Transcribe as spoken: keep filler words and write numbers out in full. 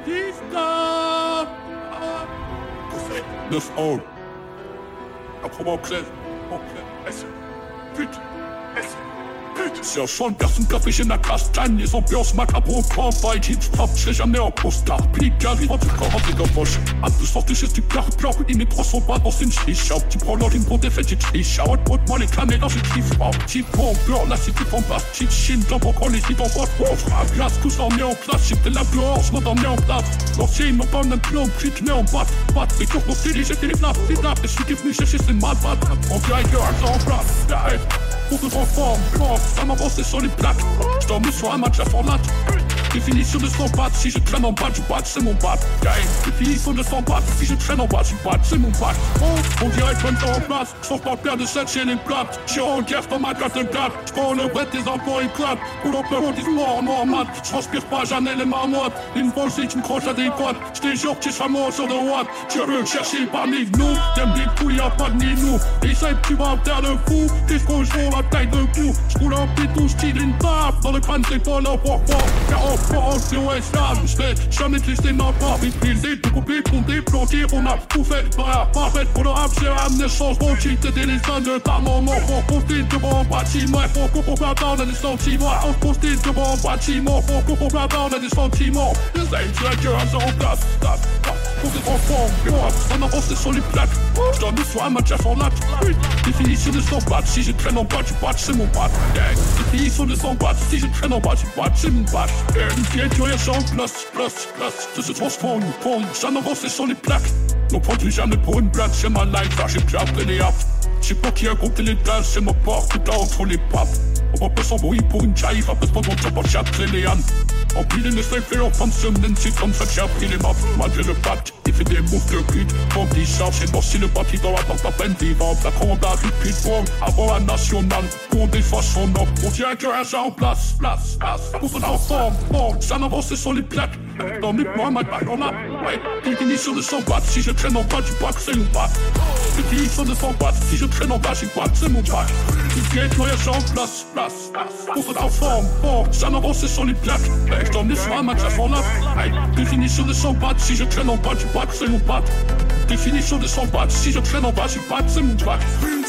neuf ans. Apprends-moi clair. S. Pute. S. Pute. C'est un champ de personnes café chez la castagne. Les ambiances macabre, campagne, hip-hop, je serai jamais en costard. Plique, arrive en tout cas, rentré dans poche. Un peu sorti chez ce car plan, et mes trois sont pas dans une chicha. Tu prends l'ordre, une bonne défaite, tu triches. Haute, haute, moi les caméras, je kiffe pas. Petit pont, beurre, là c'est tout en bas. Petite chine, j'en encore les hits en boîte. Oh, frère, glace, tout ça mis en place. J'étais la gorge, moi t'en mets en place. L'ancien, ils m'ont pas un plan, puis tu mets en batte. Batte, les tours, mon style, j'étais les places. Les nappes, et celui qui est venu chercher, c'est mal, batte. On vient ailleurs, en place. Pour de forme, blanc, ça m'avance sur les plaques. J'dors mis sur un match à format. Définition de cent battes, si je traîne en bas du bat, c'est mon bat. Définition de cent battes, si je traîne en bas du bat, c'est mon bat. On dirait qu'on est en place, j'pense pas perdre de sept chez les plates. J'suis en guerre dans ma carte de date, j'prends le vrai des enfants éclatent. Pour l'empleur on dit mort, mort mat, j'transpire pas jamais les marmottes. Une fois si tu me croches à des potes, j'te jure que tu seras mort sur de watt. Tu veux chercher parmi nous, t'aimes des couilles, y'a pas de ni nous. Essaye tu vas me faire le fou, qu'est-ce qu'on joue la taille de cou. J'roule un pitou, j'tire une tape, dans le crâne c'est pas là pour moi. C'est West Ham, j'vais jamais te laisser ma part. Méprisé, tout coupé, compté, planqué, on a tout fait. Bah, parfait pour le rap, j'ai amené changement. J'ai t'aider les uns de ta maman. Faut poster devant un bâtiment. Faut qu'on comprenne pas, on a des sentiments. On poster devant un bâtiment. Faut qu'on comprenne pas, on a des sentiments. Les ailes, tu la gueule, c'est en place. Pour des enfants, moi, ça m'avance sur les plaques. J'dois me soir, ma chef en latte. Définition de cent battes, si je traîne en bas du bat, c'est mon bat. Définition de cent battes, si je traîne en bas du bat, c'est mon bat. Une tu es en place, place, place. Ça se transforme, prendre, ça m'avance sur les plaques. Non, prends-tu jamais pour une blague, c'est ma life, là j'ai déjà appris les apps. J'sais pas qui a compté les dames, c'est ma part, tout dans entre les papes. On va pas s'embrouiller pour une jaïf, après pas mon job, j'ai appris les ânes. En pile, les faits, fait leur femme semaine, c'est comme ça que j'ai appris les maps. Malgré le pacte, il fait des moves de pute. Comme des charges, c'est bon si le papier dans la porte à peine vivant. La commande a repeat form, avant la nationale. Pour des façons non, on dirait que rien ça en place, place, place. Pour ton enfant, bon, ça m'avance sur les plaques. Dans mes points, ma balle en a. Ouais, définition de cent battes, si je traîne en bas du bac, c'est mon bac. Définition de cent battes, si je traîne en bas du bac, c'est mon bac. Tu viens, tu rien ça en place, place, place. Pour ton enfant, bon, ça m'avance sur les plaques. Je t'emmène sur un match à fond là. Définition de cent battes, si je traîne en bas du bac, c'est mon bac. Définition de cent battes, si je traîne en bas du bac, c'est mon bac.